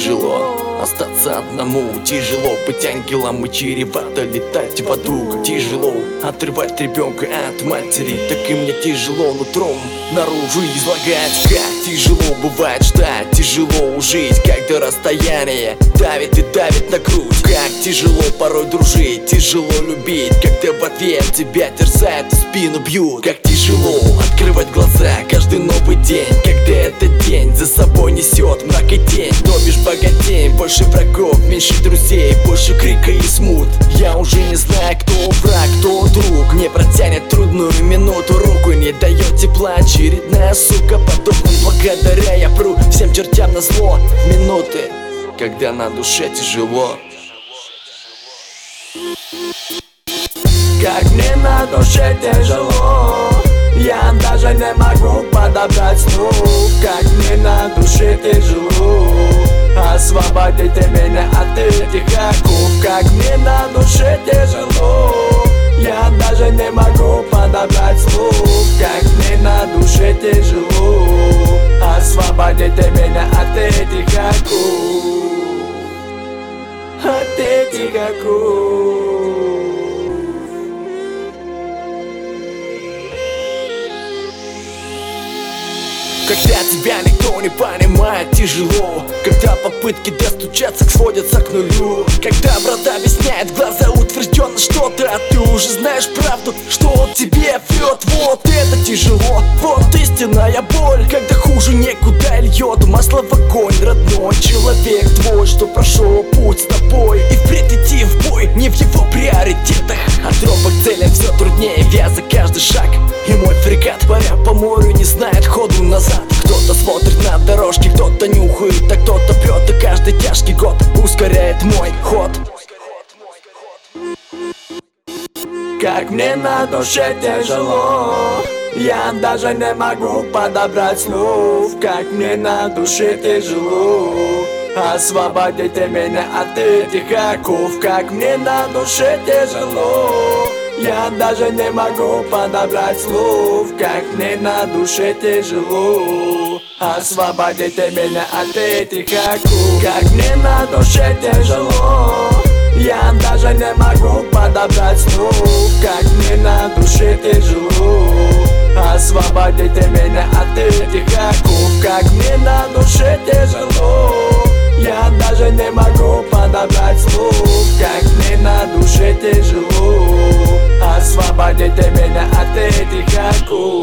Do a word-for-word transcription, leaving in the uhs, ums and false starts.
тяжело остаться одному, тяжело быть ангелом и чревато летать в аду. Тяжело отрывать ребенка от матери, так и мне тяжело нутром наружу излагать. Как тяжело бывает ждать, тяжело жить, когда расстояние давит и давит на грудь. Как тяжело порой дружить, тяжело любить, когда в ответ тебя терзают и спину бьют. Как тяжело открывать глаза каждый новый день, когда этот день за собой несет мрак и тень. То бишь богатей, больше врагов, меньше друзей, больше крика и смут. Я уже не знаю, кто враг, кто друг. Не протянет трудную минуту руку, не дает тепла очередная сука. Подобным благодаря я пру всем чертям на зло в минуты, когда на душе тяжело. Как мне на душе тяжело, я даже не могу подобрать слов. Как мне на душе тяжело, освободите меня от этих оков. Как мне на душе тяжело, я даже не могу подобрать слов. Как мне на душе тяжело, освободите меня от этих оков. От этих оков. Когда тебя никто не понимает, тяжело. Когда попытки достучаться сводятся к нулю. Когда брат объясняет глаза утвержденно что-то, а ты уже знаешь правду, что он тебе врет. Вот это тяжело, вот истинная боль. Когда хуже некуда льет масло в огонь. Родной человек твой, что прошел путь с тобой, и впредь идти в бой не в его приоритетах. От тропок к целям все труднее вязать каждый шаг. И мой фрегат, паря по морю, не знает ходу назад. Кто-то смотрит на дорожки, кто-то нюхает, а кто-то прет, и каждый тяжкий год ускоряет мой ход. Как мне на душе тяжело, я даже не могу подобрать слов. Как мне на душе тяжело, освободите меня от этих оков. Как мне на душе тяжело, я даже не могу подобрать слов. Как мне на душе тяжело, освободите меня от этих оков. Как мне на душе тяжело, я даже не могу подобрать слов. Как мне на душе тяжело, освободите меня от этих оков. Как мне на душе тяжело, я даже не могу подобрать слов. Как мне на душе тяжело, освободите меня от этих оков.